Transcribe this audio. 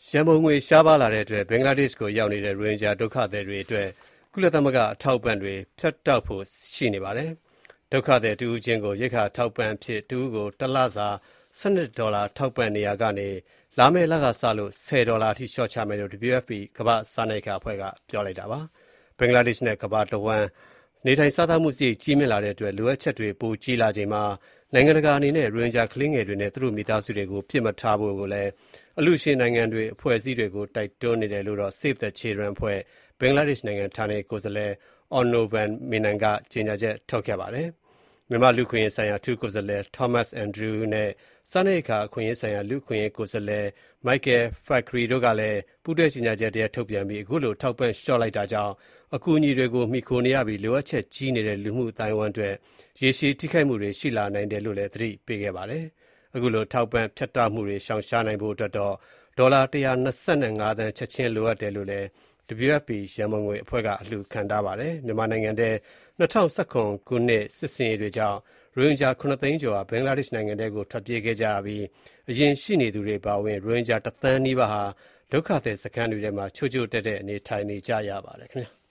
ရန်ပုံငွေရှားပါးလာတဲ့အတွက်ဘင်္ဂလားဒေ့ရှ်ကိုရောက်နေတဲ့ရိုဟင်ဂျာဒုက္ခသည်တွေအတွက်ကုလသမဂ္ဂအထောက်အပံ့တွေဖြတ်တောက်ဖို့ရှိနေပါတယ်။ဒုက္ခသည်တဦးချင်းကိုရိက္ခာထောက်ပံ့အဖြစ်တဦးကိုတစ်လစာ$12ထောက်ပံ့နေရာကနေလာမယ့်လကစလို့$10အထိလျှော့ချမယ်လို့ WFP ကမ္ဘာ့စားနပ်ရိက္ခာအဖွဲ့ကပြောလိုက်တာပါ။ဘင်္ဂလားဒေ့ရှ်နဲ့ကမ္ဘာတဝန်းနေထိုင်စားသောက်မှုစရိတ်ကြီးမြင့်လာတဲ့အတွက်လိုအပ်ချက်တွေပိုကြီးလာချိန်မှာနိုင်ငံတကာအနေနဲ့ရိုဟင်ဂျာကလေးငယ်တွေနဲ့သူတို့မိသားစုတွေကိုပစ်မှတ်ထားဖို့ကိုလည်းအလှူရှင်နိုင်ငံတွေအဖွဲ့အစည်းတွေကိုတိုက်တွန်းနေတယ်လို့ Save the Children အဖွဲ့ဘင်္ဂလားဒေ့ရှ်နိုင်ငံဌာနေကိုယ်စားလှယ် Onnovan Menon ကကြေညာချက်ထုတ်ခဲ့ပါတယ်။မြန်မာလူ့အခွင့်အရေးဆိုင်ရာအထူးကိုယ်စားလှယ် Thomas Andrews နဲ့စားနပ်ရိက္ခာအခွင့်အရေးဆိုင်ရာလူ့အခွင့်အရေးကိုယ်စားလှယ် Michael Fakhri တို့ကလည်းပူးတွဲကြေညာချက်တရပ်ထုတ်ပြန်ပြီးအခုလိုထောက်ပံ့လျှော့လိုက်တာကြောင့်အကူအညီတွေကိုမှီခိုနေရပြီးလိုအပ်ချက်ကြီးနေတဲ့လူမှုအသိုင်းအဝိုင်းအတွက်ရေရှည်ထိခိုက်မှုတွေရှိလာနိုင်တယ်လို့လည်းသတိပေးခဲ့ပါတယ်။အခုလိုထောက်ပံ့ဖြတ်တောက်မှုတွေရှောင်ရှားနိုင်ဖို့အတွက်တော့ဒေါ်လာ125သန်းချက်ချင်းလိုအပ်တယ်လို့လည်း WFP ရန်ပုံငွေအဖွဲ့ကအလှူခံထားပါတယ်။မြန်မာနိုင်ငံထဲ2019ခုနှစ်စစ်ဆင်ရေးတွေကြောင့်ရိုဟင်ဂျာ9သိန်းကျော်ဟာဘင်္ဂလားဒေ့ရှ်နိုင်ငံထဲကိုထွက်ပြေးခဲ့ကြပြီးအရင်ရှိနေသူတွေပါဝင်ရိုဟင်ဂျာ1သန်းနီးပါးဟာဒုက္ခသည်စခန်းတွေထဲမှာချို့ချို့တက်တက်နေထိုင်နေကြရပါတယ်ခင်ဗျာ။